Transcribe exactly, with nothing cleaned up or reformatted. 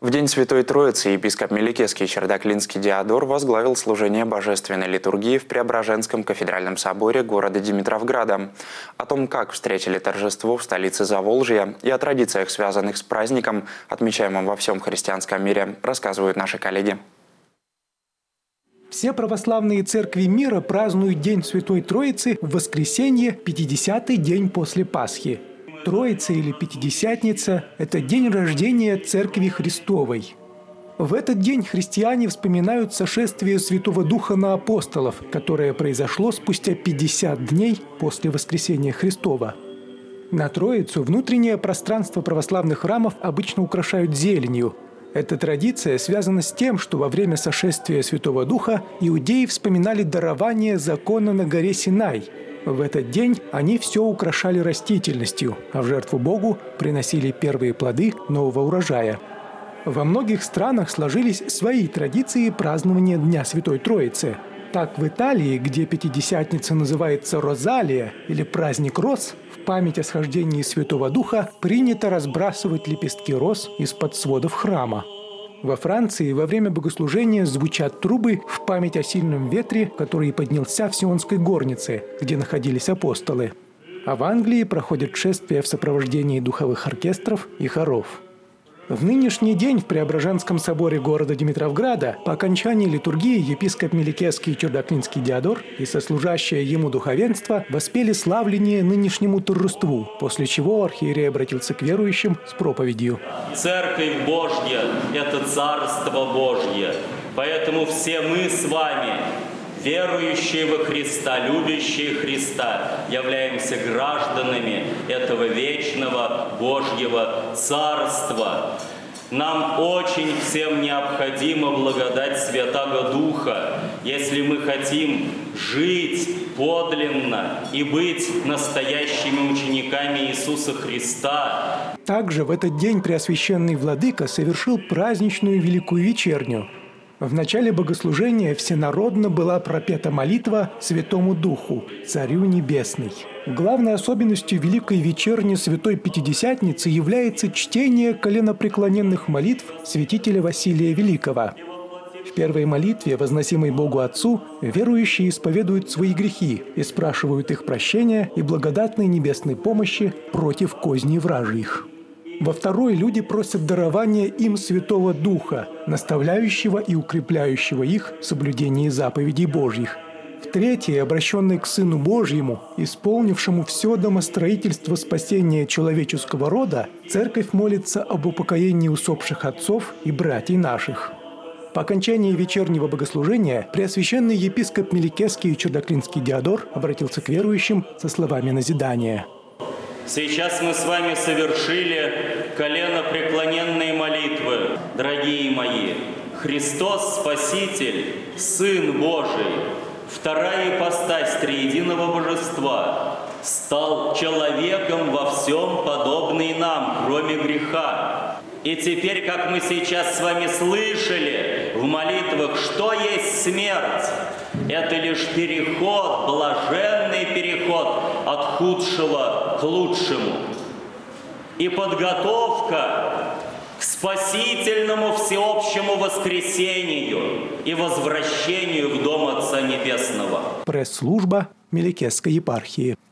В День Святой Троицы епископ Меликесский Чердаклинский Диодор возглавил служение божественной литургии в Преображенском кафедральном соборе города Димитровграда. О том, как встретили торжество в столице Заволжья, и о традициях, связанных с праздником, отмечаемым во всем христианском мире, рассказывают наши коллеги. Все православные церкви мира празднуют День Святой Троицы в воскресенье, пятидесятый день после Пасхи. Троица или Пятидесятница – это день рождения Церкви Христовой. В этот день христиане вспоминают сошествие Святого Духа на апостолов, которое произошло спустя пятьдесят дней после воскресения Христова. На Троицу внутреннее пространство православных храмов обычно украшают зеленью. Эта традиция связана с тем, что во время сошествия Святого Духа иудеи вспоминали дарование закона на горе Синай. В этот день они все украшали растительностью, а в жертву Богу приносили первые плоды нового урожая. Во многих странах сложились свои традиции празднования Дня Святой Троицы. Так в Италии, где Пятидесятница называется Розалия или праздник роз, в память о схождении Святого Духа принято разбрасывать лепестки роз из-под сводов храма. Во Франции во время богослужения звучат трубы в память о сильном ветре, который поднялся в Сионской горнице, где находились апостолы. А в Англии проходят шествия в сопровождении духовых оркестров и хоров. В нынешний день в Преображенском соборе города Димитровграда по окончании литургии епископ Меликесский Чердаклинский Диодор и сослужащее ему духовенство воспели славление нынешнему торжеству, после чего архиерей обратился к верующим с проповедью. Церковь Божья – это Царство Божье, поэтому все мы с вами, верующие во Христа, любящие Христа, являемся гражданами этого вечного Божьего Царства. Нам очень всем необходима благодать Святаго Духа, если мы хотим жить подлинно и быть настоящими учениками Иисуса Христа. Также в этот день Преосвященный Владыка совершил праздничную Великую Вечерню. В начале богослужения всенародно была пропета молитва Святому Духу, Царю Небесный. Главной особенностью Великой Вечерни Святой Пятидесятницы является чтение коленопреклоненных молитв святителя Василия Великого. В первой молитве, возносимой Богу Отцу, верующие исповедуют свои грехи и спрашивают их прощения и благодатной небесной помощи против козней вражьих. Во второй люди просят дарования им Святого Духа, наставляющего и укрепляющего их в соблюдении заповедей Божьих. В третьей, обращенной к Сыну Божьему, исполнившему все домостроительство спасения человеческого рода, Церковь молится об упокоении усопших отцов и братьев наших. По окончании вечернего богослужения Преосвященный епископ Меликесский Чердаклинский Диодор обратился к верующим со словами назидания. Сейчас мы с вами совершили коленопреклоненные молитвы, дорогие мои. Христос Спаситель, Сын Божий, вторая ипостась триединого Божества, стал человеком во всем подобный нам, кроме греха. И теперь, как мы сейчас с вами слышали в молитвах, что есть смерть? Это лишь переход, блаженный переход от худшего к лучшему. И подготовка к спасительному всеобщему воскресению и возвращению в Дом Отца Небесного. Пресс-служба Меликесской епархии.